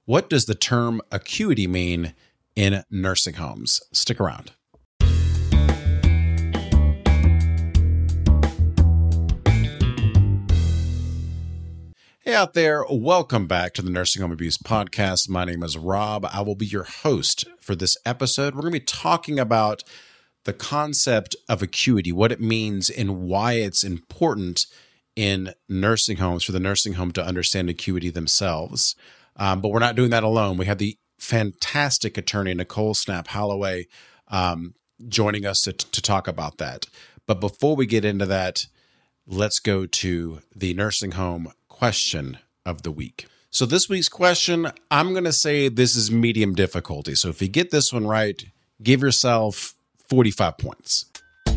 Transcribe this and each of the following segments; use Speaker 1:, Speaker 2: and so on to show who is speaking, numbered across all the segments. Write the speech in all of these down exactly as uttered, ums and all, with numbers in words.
Speaker 1: What does the term acuity mean in nursing homes? Stick around. Hey out there, welcome back to the Nursing Home Abuse Podcast. My name is Rob. I will be your host for this episode. We're going to be talking about the concept of acuity, what it means and why it's important in nursing homes for the nursing home to understand acuity themselves. Um, but we're not doing that alone. We have the fantastic attorney, Nicole Snap Holloway, um, joining us to, to talk about that. But before we get into that, let's go to the nursing home question of the week. So this week's question, I'm going to say this is medium difficulty. So if you get this one right, give yourself forty-five points.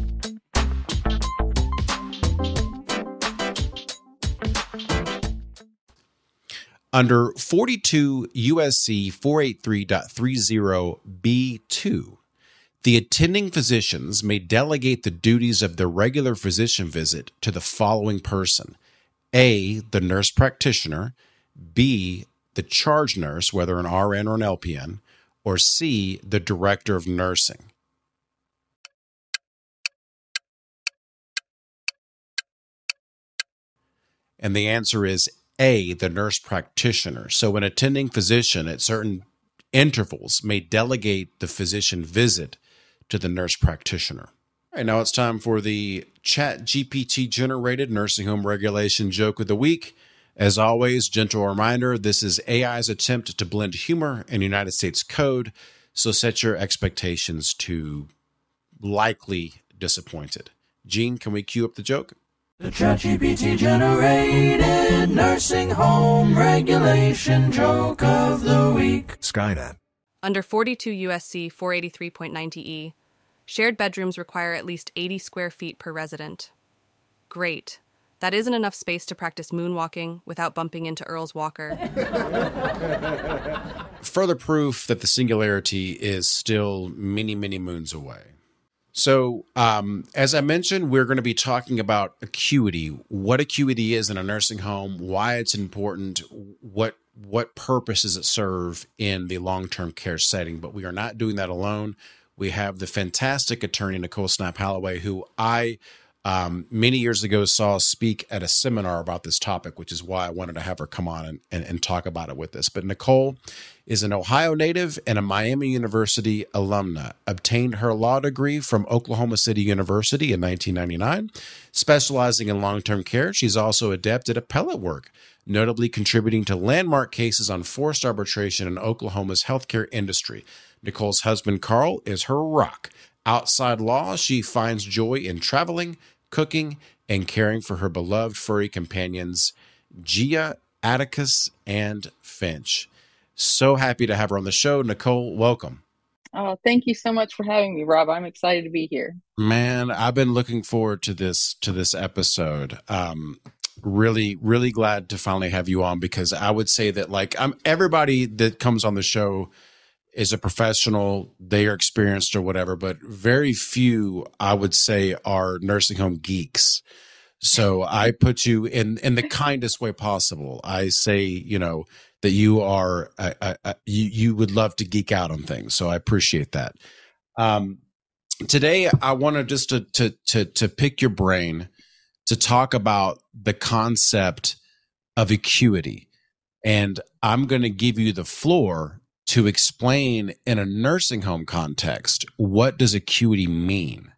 Speaker 1: Under forty-two U S C four eighty-three point thirty B two, the attending physicians may delegate the duties of their regular physician visit to the following person: A, the nurse practitioner, B, the charge nurse, whether an R N or an L P N, or C, the director of nursing. And the answer is A, the nurse practitioner. So an attending physician at certain intervals may delegate the physician visit to the nurse practitioner. All right, now it's time for the Chat G P T generated nursing home regulation joke of the week. As always, gentle reminder, this is A I's attempt to blend humor and United States code, so set your expectations to likely disappointed. Gene, can we cue up the joke?
Speaker 2: The ChatGPT generated nursing home regulation joke of the week.
Speaker 3: Skynet.
Speaker 4: Under forty-two U S C four eighty-three point ninety E, shared bedrooms require at least eighty square feet per resident. Great. That isn't enough space to practice moonwalking without bumping into Earl's Walker.
Speaker 1: Further proof that the singularity is still many, many moons away. So, um, as I mentioned, we're going to be talking about acuity, what acuity is in a nursing home, why it's important, what what purpose does it serve in the long-term care setting. But we are not doing that alone. We have the fantastic attorney, Nicole Snap Holloway, who I um, many years ago saw speak at a seminar about this topic, which is why I wanted to have her come on and, and, and talk about it with us. But Nicole is an Ohio native and a Miami University alumna, obtained her law degree from Oklahoma City University in nineteen ninety-nine, specializing in long-term care. She's also adept at appellate work, notably contributing to landmark cases on forced arbitration in Oklahoma's healthcare industry. Nicole's husband, Carl, is her rock. Outside law, she finds joy in traveling, cooking, and caring for her beloved furry companions, Gia, Atticus, and Finch. So happy to have her on the show. Nicole, welcome.
Speaker 5: Oh, thank you so much for having me, Rob. I'm excited to be here.
Speaker 1: Man, I've been looking forward to this to this episode. Um, really, really glad to finally have you on, because I would say that like I'm everybody that comes on the show is a professional, they are experienced or whatever, but very few, I would say, are nursing home geeks. So I put you in, in the kindest way possible. I say, you know, that you are, uh, uh, uh, you, you would love to geek out on things. So I appreciate that. Um, today, I wanted just to, to, to, to pick your brain to talk about the concept of acuity. And I'm going to give you the floor to explain in a nursing home context, what does acuity mean?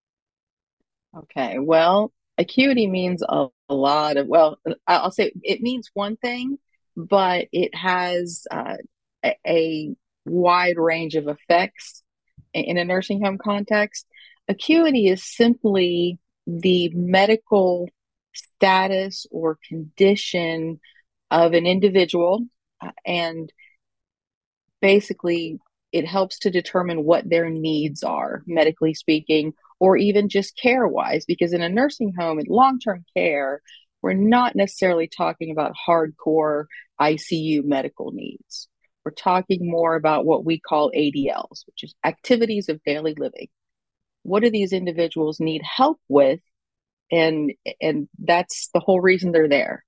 Speaker 5: Okay, well, acuity means a, a lot of, well, I'll say it means one thing, but it has uh, a, a wide range of effects in a nursing home context. Acuity is simply the medical status or condition of an individual, uh, and basically it helps to determine what their needs are, medically speaking, or even just care-wise, because in a nursing home, in long-term care, we're not necessarily talking about hardcore I C U medical needs. We're talking more about what we call A D Ls, which is activities of daily living. What do these individuals need help with? And, and that's the whole reason they're there.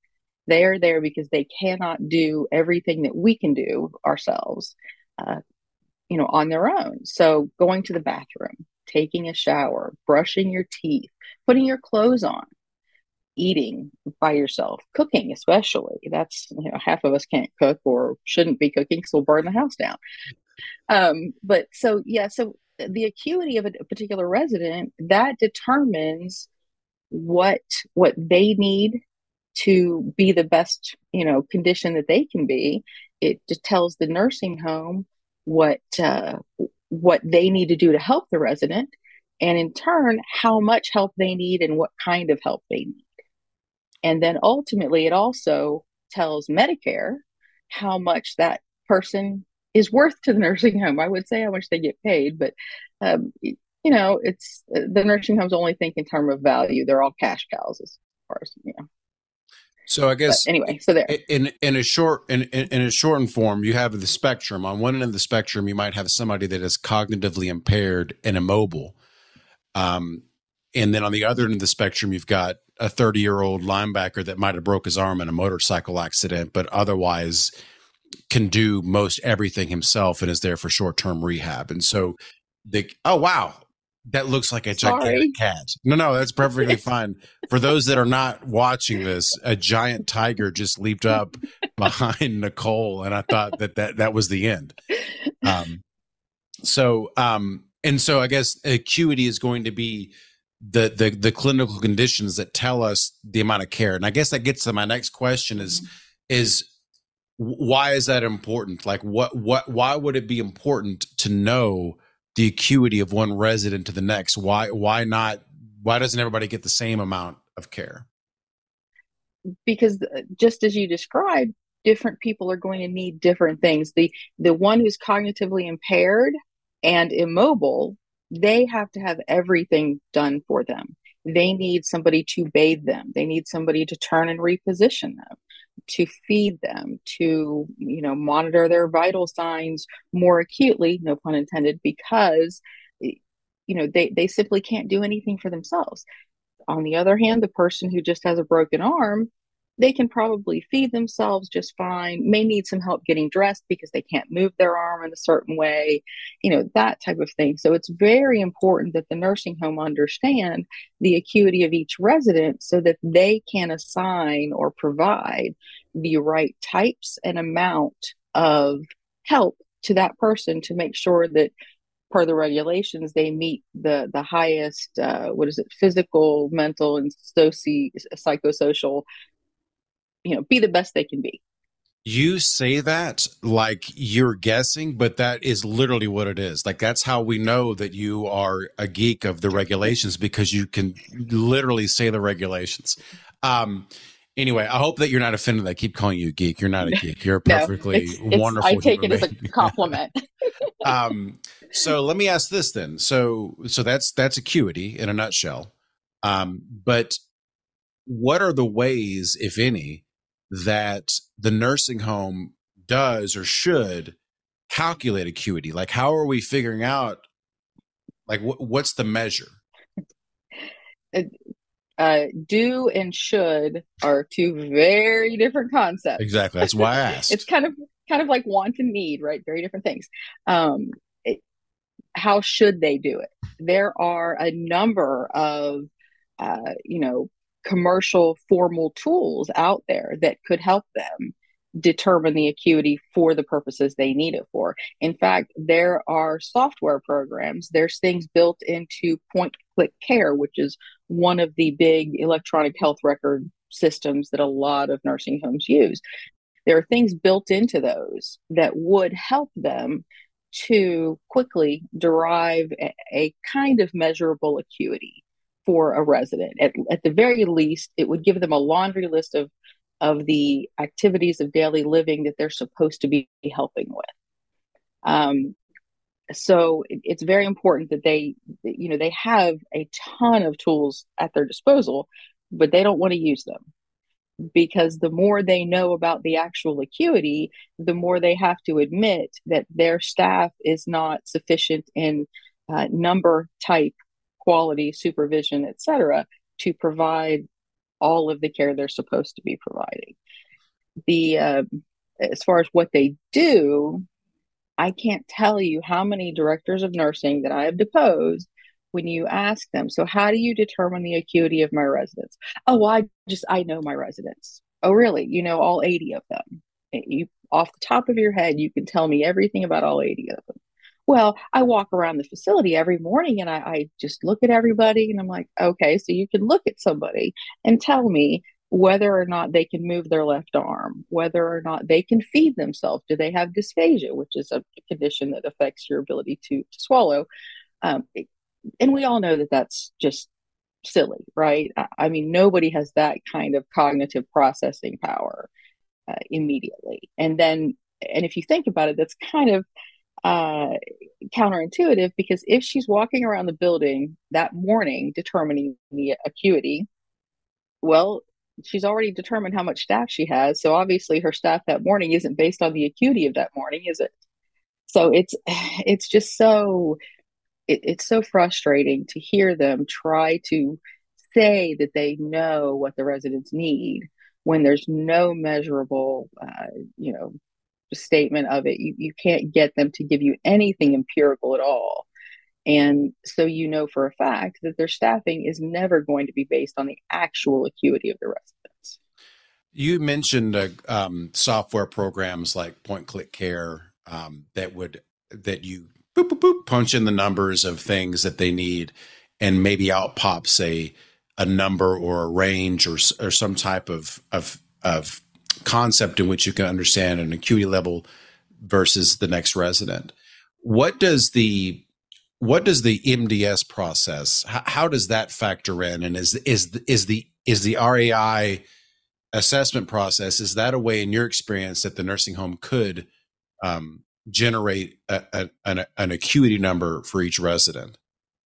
Speaker 5: They are there because they cannot do everything that we can do ourselves, uh, you know, on their own. So going to the bathroom, taking a shower, brushing your teeth, putting your clothes on, eating by yourself, cooking, especially. That's, you know, half of us can't cook or shouldn't be cooking because we'll burn the house down. Um, but so, yeah, so the acuity of a, a particular resident, that determines what what they need to be the best, you know, condition that they can be. It just tells the nursing home what uh, what they need to do to help the resident, and in turn, how much help they need and what kind of help they need. And then ultimately, it also tells Medicare how much that person is worth to the nursing home. I would say how much they get paid, but um, you know, it's the nursing homes only think in terms of value. They're all cash cows as far as, you know.
Speaker 1: So I guess
Speaker 5: but anyway, so there.
Speaker 1: In in a short in, in in a shortened form, you have the spectrum. On one end of the spectrum, you might have somebody that is cognitively impaired and immobile. Um, and then on the other end of the spectrum, you've got a thirty-year-old linebacker that might have broke his arm in a motorcycle accident, but otherwise can do most everything himself and is there for short-term rehab. And so the oh wow. That looks like a
Speaker 5: Sorry.
Speaker 1: gigantic cat. No, no, that's perfectly fine. For those that are not watching this, a giant tiger just leaped up behind Nicole, and I thought that that, that was the end. Um, so, um, and so I guess acuity is going to be the, the the clinical conditions that tell us the amount of care. And I guess that gets to my next question: is is why is that important? Like, what what why would it be important to know the acuity of one resident to the next? Why, why not? Why doesn't everybody get the same amount of care?
Speaker 5: Because just as you described, different people are going to need different things. The, the one who's cognitively impaired and immobile, they have to have everything done for them. They need somebody to bathe them. They need somebody to turn and reposition them, to feed them, to, you know, monitor their vital signs more acutely, no pun intended, because, you know, they, they simply can't do anything for themselves. On the other hand, the person who just has a broken arm, they can probably feed themselves just fine, may need some help getting dressed because they can't move their arm in a certain way, you know, that type of thing. So it's very important that the nursing home understand the acuity of each resident so that they can assign or provide the right types and amount of help to that person to make sure that per the regulations, they meet the the highest, uh, what is it, physical, mental, and soci psychosocial, you know, be the best they can be.
Speaker 1: You say that like you're guessing, but that is literally what it is. Like, that's how we know that you are a geek of the regulations, because you can literally say the regulations. Um, anyway, I hope that you're not offended that I keep calling you a geek. You're not a geek. You're a perfectly no, it's, it's, wonderful
Speaker 5: I take it
Speaker 1: being.
Speaker 5: as a compliment.
Speaker 1: um, so let me ask this then. So, so that's, that's acuity in a nutshell. Um, but what are the ways, if any, that the nursing home does or should calculate acuity? Like, how are we figuring out, like, wh- what's the measure?
Speaker 5: Uh, do and should are two very different concepts.
Speaker 1: Exactly. That's why I asked.
Speaker 5: It's kind of, kind of like want and need, right? Very different things. Um, it, how should they do it? There are a number of, uh, you know, commercial formal tools out there that could help them determine the acuity for the purposes they need it for. In fact, there are software programs, there's things built into Point Click Care, which is one of the big electronic health record systems that a lot of nursing homes use. There are things built into those that would help them to quickly derive a, a kind of measurable acuity for a resident. At, at the very least, it would give them a laundry list of, of the activities of daily living that they're supposed to be helping with. Um, so it, it's very important that they, you know, they have a ton of tools at their disposal, but they don't want to use them, because the more they know about the actual acuity, the more they have to admit that their staff is not sufficient in uh, number, type, quality, supervision, et cetera, to provide all of the care they're supposed to be providing. The uh, as far as what they do, I can't tell you how many directors of nursing that I have deposed when you ask them, so how do you determine the acuity of my residents? Oh, well, I just, I know my residents. Oh, really? You know all eighty of them? You, off the top of your head, you can tell me everything about all eighty of them. Well, I walk around the facility every morning and I, I just look at everybody and I'm like, okay, so you can look at somebody and tell me whether or not they can move their left arm, whether or not they can feed themselves. Do they have dysphagia, which is a condition that affects your ability to, to swallow? Um, and we all know that that's just silly, right? I mean, nobody has that kind of cognitive processing power uh, immediately. And then, and if you think about it, that's kind of uh, counterintuitive, because if she's walking around the building that morning determining the acuity, well, she's already determined how much staff she has. So obviously her staff that morning isn't based on the acuity of that morning, is it? So it's it's just so it, it's so frustrating to hear them try to say that they know what the residents need when there's no measurable, uh, you know, statement of it. You, you can't get them to give you anything empirical at all. And so you know for a fact that their staffing is never going to be based on the actual acuity of the residents.
Speaker 1: You mentioned uh, um, software programs like Point Click Care um, that would that you boop, boop, boop, punch in the numbers of things that they need, and maybe out pops a a number or a range or or some type of of of concept in which you can understand an acuity level versus the next resident. What does the what does the M D S process? How, how does that factor in? And is is is the is the R A I assessment process, is that a way, in your experience, that the nursing home could um, generate a, a, an, an acuity number for each resident?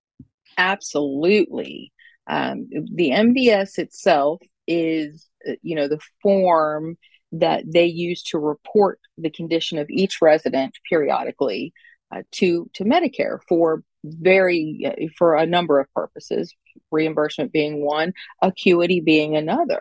Speaker 5: Absolutely. Um, the M D S itself is, you know, the form that they use to report the condition of each resident periodically uh, to to Medicare for very uh, for a number of purposes, reimbursement being one, acuity being another.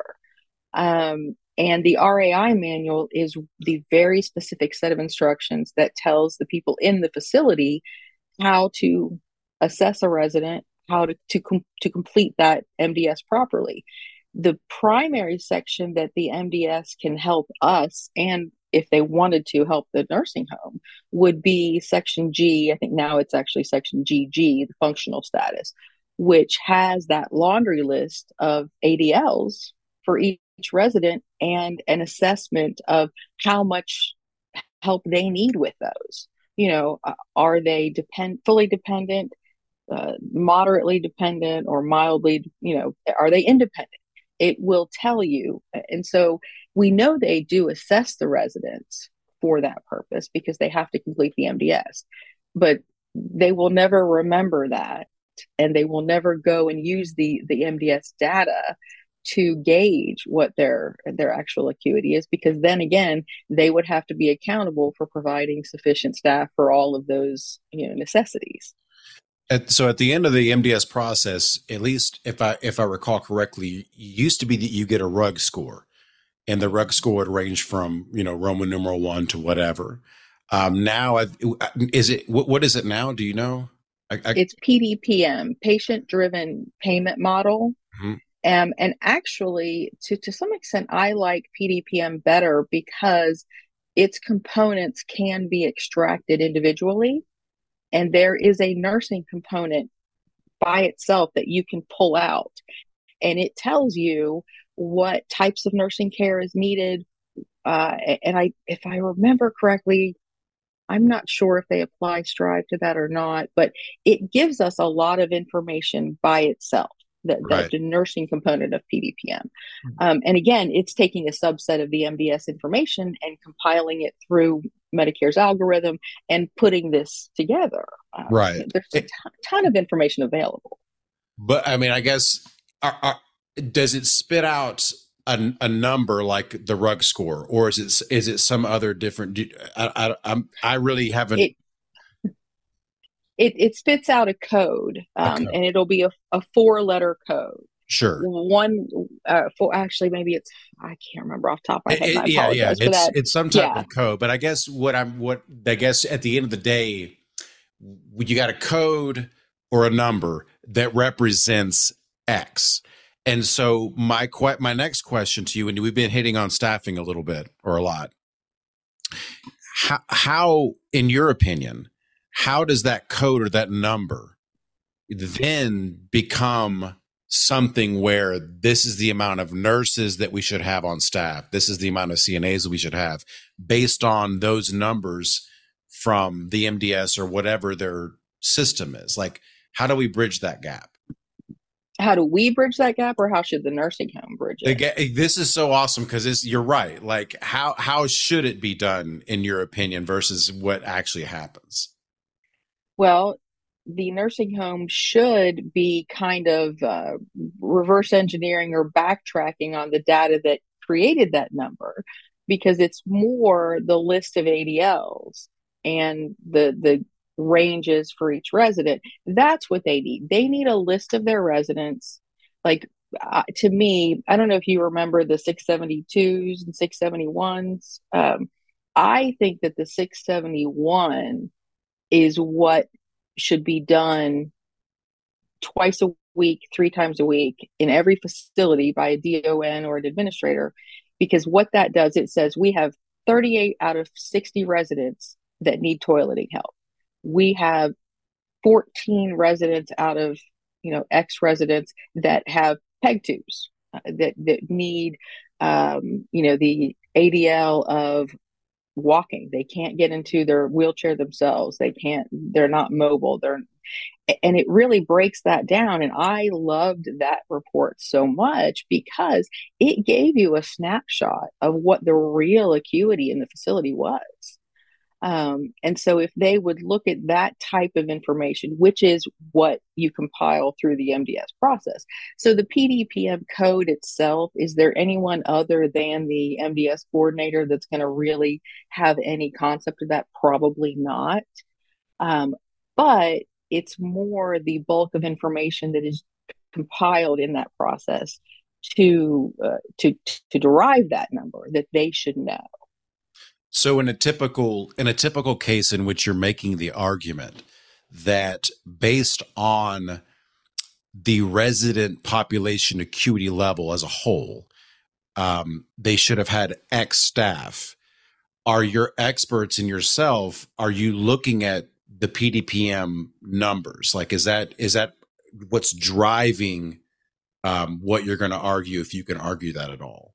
Speaker 5: Um, and the R A I manual is the very specific set of instructions that tells the people in the facility how to assess a resident, how to to, com- to complete that M D S properly. The primary section that the M D S can help us, and if they wanted to help the nursing home, would be section G. I think now it's actually section G G, the functional status, which has that laundry list of A D Ls for each resident and an assessment of how much help they need with those. You know, uh, are they depend fully dependent, uh, moderately dependent, or mildly, you know, are they independent? It will tell you. And so we know they do assess the residents for that purpose because they have to complete the M D S, but they will never remember that. And they will never go and use the, the M D S data to gauge what their their actual acuity is, because then again, they would have to be accountable for providing sufficient staff for all of those, you know, necessities.
Speaker 1: At, so at the end of the M D S process, at least if I if I recall correctly, it used to be that you get a R U G score, and the R U G score would range from, you know, Roman numeral one to whatever. Um, now, is it what, what is it now? Do you know? I, I,
Speaker 5: it's P D P M, patient driven payment model. Mm-hmm. Um, and actually, to to some extent, I like P D P M better because its components can be extracted individually. And there is a nursing component by itself that you can pull out. And it tells you what types of nursing care is needed. Uh, and I, if I remember correctly, I'm not sure if they apply Strive to that or not, but it gives us a lot of information by itself. The, right. the, the nursing component of P D P M. Um, and again, it's taking a subset of the M D S information and compiling it through Medicare's algorithm and putting this together. Um,
Speaker 1: right.
Speaker 5: There's a ton, ton of information available.
Speaker 1: But I mean, I guess, are, are, does it spit out a, a number like the R U G score, or is it is it some other different? I I I'm, I really haven't.
Speaker 5: It, It, it spits out a code, um, a code. And it'll be a, a four letter code.
Speaker 1: Sure.
Speaker 5: One uh, for actually maybe it's I can't remember off the top of my
Speaker 1: It,
Speaker 5: head. And I
Speaker 1: it- yeah, yeah.
Speaker 5: apologize for
Speaker 1: It's
Speaker 5: that.
Speaker 1: it's some type
Speaker 5: Yeah.
Speaker 1: of code, but I guess what I'm what I guess at the end of the day, you got a code or a number that represents X. And so my que- my next question to you, and we've been hitting on staffing a little bit or a lot. How, how, in your opinion, how does that code or that number then become something where this is the amount of nurses that we should have on staff, this is the amount of C N As that we should have, based on those numbers from the M D S or whatever their system is? Like, how do we bridge that gap?
Speaker 5: How do we bridge that gap, or how should the nursing home bridge it?
Speaker 1: Again, this is so awesome because you're right. Like, how how should it be done in your opinion versus what actually happens?
Speaker 5: Well, the nursing home should be kind of uh, reverse engineering or backtracking on the data that created that number, because it's more the list of A D Ls and the the ranges for each resident. That's what they need. They need a list of their residents. Like, uh, to me, I don't know if you remember the six seventy-twos and six seventy-ones. Um, I think that the six seventy-one is what should be done twice a week, three times a week in every facility by a D O N or an administrator. Because what that does, it says we have thirty-eight out of sixty residents that need toileting help. We have fourteen residents out of, you know, X residents that have peg tubes, uh, that, that need, um, you know, the A D L of walking. They can't get into their wheelchair themselves. They can't, they're not mobile. They're, and it really breaks that down. And I loved that report so much because it gave you a snapshot of what the real acuity in the facility was. Um, and so if they would look at that type of information, which is what you compile through the M D S process. So the P D P M code itself, is there anyone other than the M D S coordinator that's going to really have any concept of that? Probably not. Um, but it's more the bulk of information that is compiled in that process to uh, to to derive that number that they should know.
Speaker 1: So in a typical in a typical case in which you're making the argument that based on the resident population acuity level as a whole, um, they should have had X staff. Are your experts and yourself, are you looking at the P D P M numbers? Like, is that is that what's driving um, what you're going to argue, if you can argue that at all?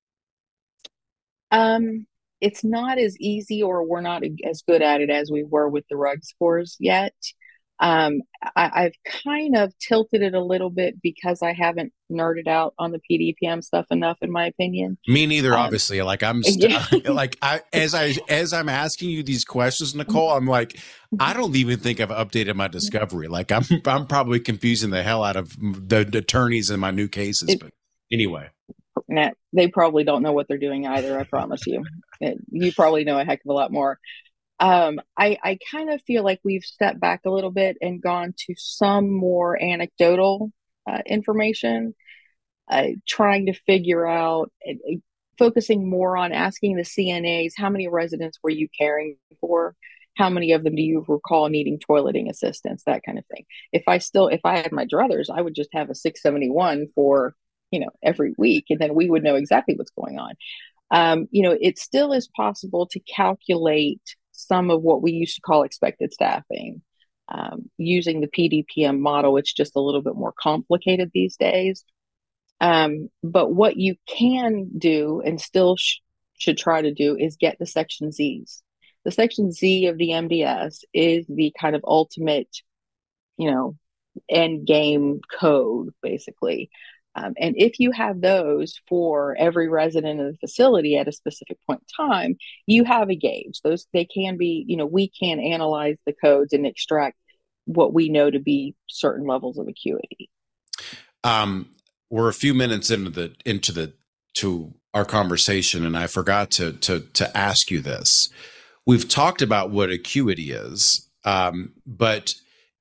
Speaker 5: Um, it's not as easy, or we're not as good at it as we were with the RUG scores yet. Um, I, I've kind of tilted it a little bit because I haven't nerded out on the P D P M stuff enough, in my opinion.
Speaker 1: Me neither,
Speaker 5: Um,
Speaker 1: obviously. Like I'm st-
Speaker 5: yeah.
Speaker 1: like I as I as I'm asking you these questions, Nicole, I'm like, I don't even think I've updated my discovery. Like I'm I'm probably confusing the hell out of the, the attorneys in my new cases.
Speaker 5: It-
Speaker 1: But anyway,
Speaker 5: Nah, they probably don't know what they're doing either. I promise you. It- you probably know a heck of a lot more. Um, I, I kind of feel like we've stepped back a little bit and gone to some more anecdotal uh, information, uh, trying to figure out, uh, focusing more on asking the C N As, how many residents were you caring for? How many of them do you recall needing toileting assistance? That kind of thing. If I still, if I had my druthers, I would just have a six seventy-one for, you know, every week, and then we would know exactly what's going on. Um, you know, it still is possible to calculate some of what we used to call expected staffing um, using the P D P M model. It's just a little bit more complicated these days. Um, but what you can do and still sh- should try to do is get the Section Zs. The Section Z of the M D S is the kind of ultimate, you know, end game code, basically. Um, and if you have those for every resident of the facility at a specific point in time, you have a gauge. Those, they can be, you know, we can analyze the codes and extract what we know to be certain levels of acuity.
Speaker 1: um, we're a few minutes into the into the to our conversation, and I forgot to to to ask you this. We've talked about what acuity is, um, but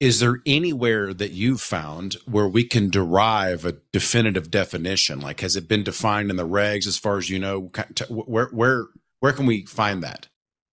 Speaker 1: is there anywhere that you've found where we can derive a definitive definition? Like, has it been defined in the regs as far as you know? Where where where can we find that?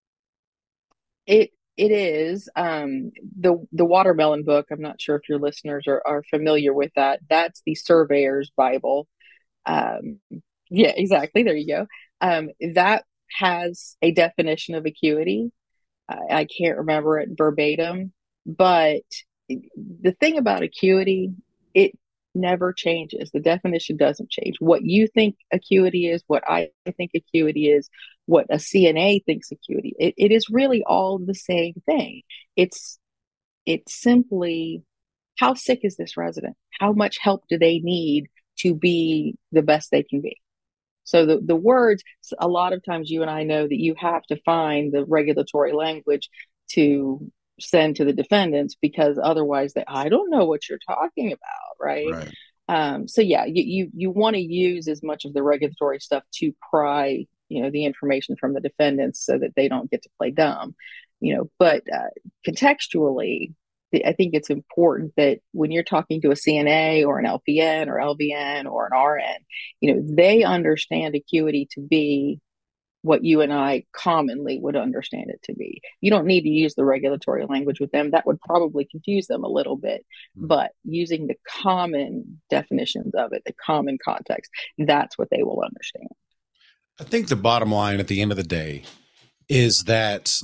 Speaker 5: It it is um, the the Watermelon book. I'm not sure if your listeners are, are familiar with that. That's the Surveyor's Bible. Um, yeah, exactly. There you go. Um, that has a definition of acuity. I, I can't remember it verbatim, but the thing about acuity, it never changes. The definition doesn't change. What you think acuity is, what I think acuity is, what a C N A thinks acuity, it, it is really all the same thing. It's it's simply, how sick is this resident? How much help do they need to be the best they can be? So the, the words, a lot of times you and I know that you have to find the regulatory language to send to the defendants, because otherwise they, I don't know what you're talking about, right?
Speaker 1: Right.
Speaker 5: Um, so yeah, you, you, you want to use as much of the regulatory stuff to pry, you know, the information from the defendants so that they don't get to play dumb, you know, but uh, contextually, I think it's important that when you're talking to a C N A or an L P N or L V N or an R N, you know, they understand acuity to be what you and I commonly would understand it to be. You don't need to use the regulatory language with them. That would probably confuse them a little bit. Mm-hmm. But using the common definitions of it, the common context, that's what they will understand.
Speaker 1: I think the bottom line at the end of the day is that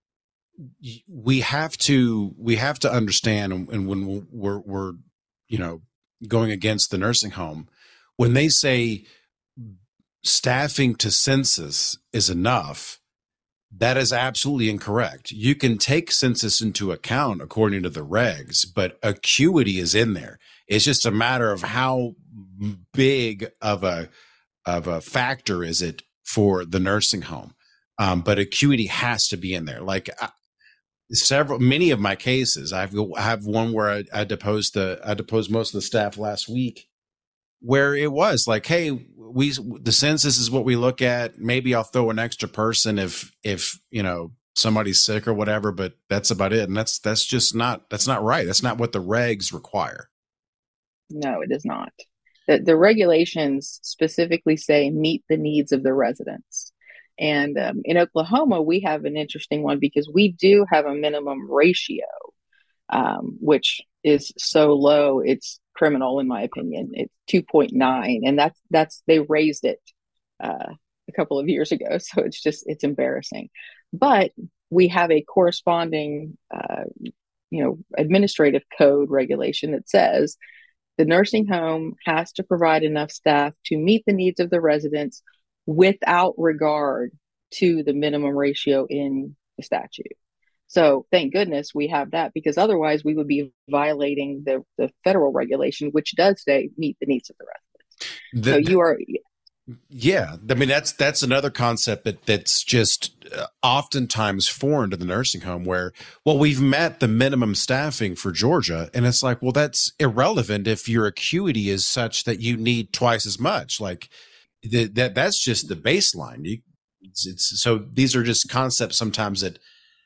Speaker 1: we have to we have to understand, and when we're we're you know going against the nursing home, when they say staffing to census is enough, that is absolutely incorrect. You can take census into account according to the regs, but acuity is in there. It's just a matter of how big of a of a factor is it for the nursing home. Um, but acuity has to be in there. Like I, several, many of my cases, I've I have one where I, I deposed the I deposed most of the staff last week, where it was like, hey, we the census is what we look at. Maybe I'll throw an extra person if if you know somebody's sick or whatever, but that's about it. And that's that's just not that's not right. That's not what the regs require.
Speaker 5: No, it is not. The, the regulations specifically say meet the needs of the residents. And um, in Oklahoma, we have an interesting one because we do have a minimum ratio, um, which is so low, it's criminal in my opinion. It's two point nine, and that's that's they raised it uh, a couple of years ago, so it's just it's embarrassing. But we have a corresponding, uh, you know, administrative code regulation that says the nursing home has to provide enough staff to meet the needs of the residents without regard to the minimum ratio in the statute. So thank goodness we have that, because otherwise we would be violating the, the federal regulation, which does say meet the needs of the residents. The, so you are.
Speaker 1: Yeah. I mean, that's, that's another concept that that's just uh, oftentimes foreign to the nursing home where, well, we've met the minimum staffing for Georgia. And it's like, well, that's irrelevant if your acuity is such that you need twice as much. Like the, that, that's just the baseline. You, it's, it's so these are just concepts sometimes that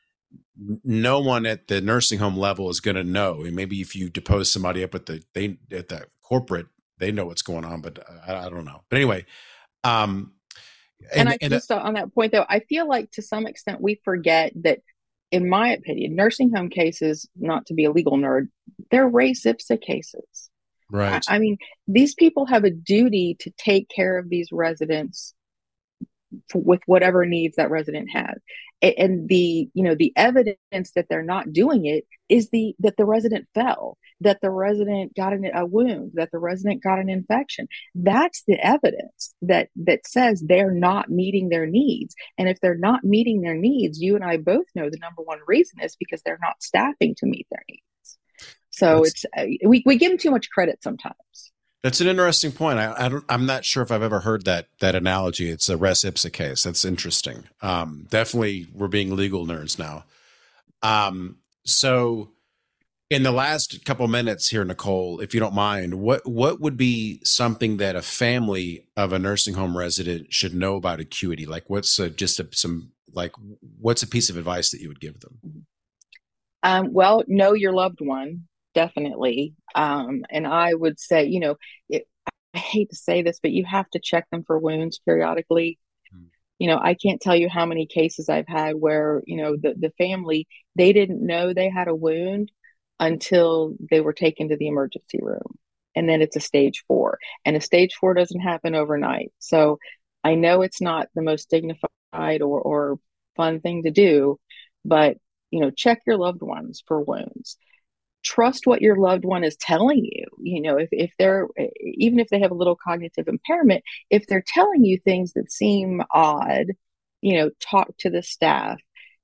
Speaker 1: no one at the nursing home level is going to know. And maybe if you depose somebody up at the they at the corporate, they know what's going on, but I, I don't know. But anyway, um,
Speaker 5: and, and I and, just uh, on that point though, I feel like to some extent we forget that, in my opinion, nursing home cases, not to be a legal nerd, they're res ipsa cases.
Speaker 1: Right.
Speaker 5: I, I mean, these people have a duty to take care of these residents with whatever needs that resident has. And the, you know, the evidence that they're not doing it is the, that the resident fell, that the resident got an, a wound, that the resident got an infection. That's the evidence that, that says they're not meeting their needs. And if they're not meeting their needs, you and I both know the number one reason is because they're not staffing to meet their needs. So That's- it's, uh, we, we give them too much credit sometimes.
Speaker 1: That's an interesting point. I, I don't, I'm not sure if I've ever heard that that analogy. It's a res ipsa case. That's interesting. Um, definitely, we're being legal nerds now. Um, so, in the last couple minutes here, Nicole, if you don't mind, what what would be something that a family of a nursing home resident should know about acuity? Like, what's a, just a, some like what's a piece of advice that you would give them?
Speaker 5: Um, well, know your loved one, definitely. Um, and I would say, you know, it, I hate to say this, but you have to check them for wounds periodically.
Speaker 1: Hmm.
Speaker 5: You know, I can't tell you how many cases I've had where, you know, the, the family, they didn't know they had a wound until they were taken to the emergency room. And then it's a stage four. And a stage four doesn't happen overnight. So I know it's not the most dignified or, or fun thing to do, but, you know, check your loved ones for wounds. Trust what your loved one is telling you. You know, if, if they're, even if they have a little cognitive impairment, if they're telling you things that seem odd, you know, talk to the staff,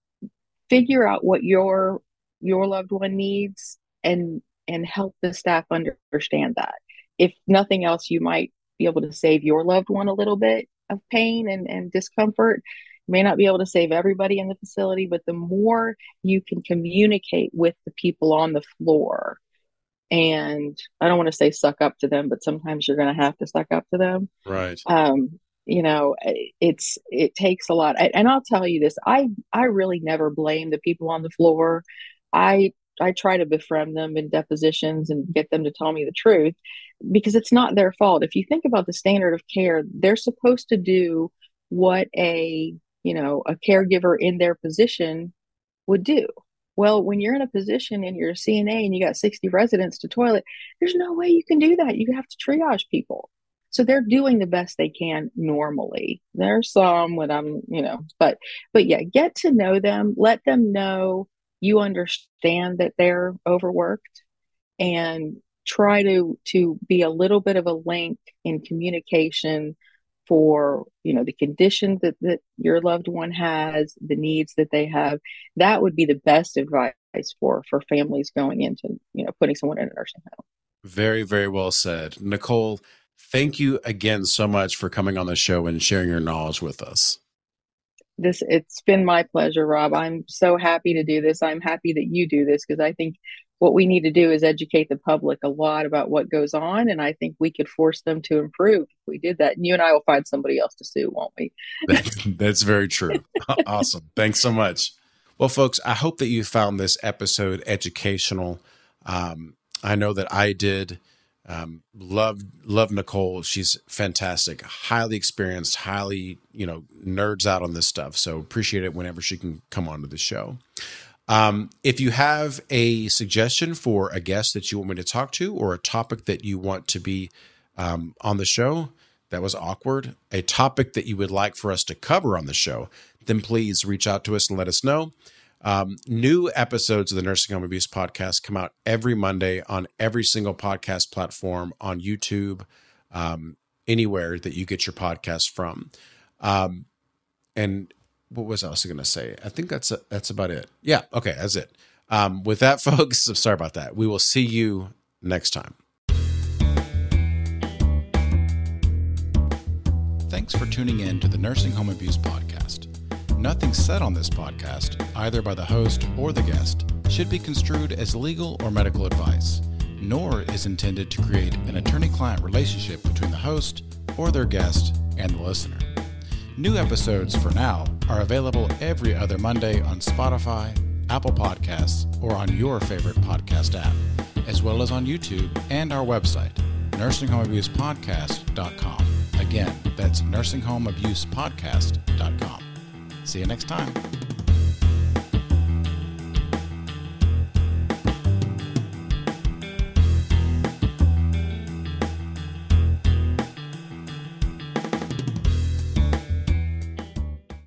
Speaker 5: figure out what your, your loved one needs and, and help the staff understand that. If nothing else, you might be able to save your loved one a little bit of pain and, and discomfort. You may not be able to save everybody in the facility, but the more you can communicate with the people on the floor, and I don't want to say suck up to them, but sometimes you're going to have to suck up to them.
Speaker 1: Right.
Speaker 5: Um, you know, it's, it takes a lot. And I'll tell you this, I, I really never blame the people on the floor. I, I try to befriend them in depositions and get them to tell me the truth, because it's not their fault. If you think about the standard of care, they're supposed to do what a, you know, a caregiver in their position would do. Well, when you're in a position and you're a C N A and you got sixty residents to toilet, there's no way you can do that. You have to triage people. So they're doing the best they can normally. There's some when I'm, you know, but, but yeah, get to know them, let them know you understand that they're overworked, and try to, to be a little bit of a link in communication for, you know, the conditions that, that your loved one has, the needs that they have. That would be the best advice for, for families going into, you know, putting someone in a nursing home.
Speaker 1: Very, very well said. Nicole, thank you again so much for coming on the show and sharing your knowledge with us.
Speaker 5: This, it's been my pleasure, Rob. I'm so happy to do this. I'm happy that you do this, because I think what we need to do is educate the public a lot about what goes on. And I think we could force them to improve if we did that. And you and I will find somebody else to sue, won't we?
Speaker 1: That's very true. Awesome. Thanks so much. Well, folks, I hope that you found this episode educational. Um, I know that I did. Um, love, love Nicole. She's fantastic, highly experienced, highly, you know, nerds out on this stuff. So appreciate it whenever she can come onto the show. Um, if you have a suggestion for a guest that you want me to talk to, or a topic that you want to be, um, on the show, that was awkward, a topic that you would like for us to cover on the show, then please reach out to us and let us know. Um, new episodes of the Nursing Home Abuse Podcast come out every Monday on every single podcast platform, on YouTube, um, anywhere that you get your podcast from. Um, and what was I also going to say? I think that's, a, that's about it. Yeah. Okay. That's it. Um, with that, folks, I'm sorry about that. We will see you next time. Thanks for tuning in to the Nursing Home Abuse Podcast. Nothing said on this podcast, either by the host or the guest, should be construed as legal or medical advice, nor is intended to create an attorney-client relationship between the host or their guest and the listener. New episodes, for now, are available every other Monday on Spotify, Apple Podcasts, or on your favorite podcast app, as well as on YouTube and our website, nursing home abuse podcast dot com. Again, that's nursing home abuse podcast dot com. See you next time.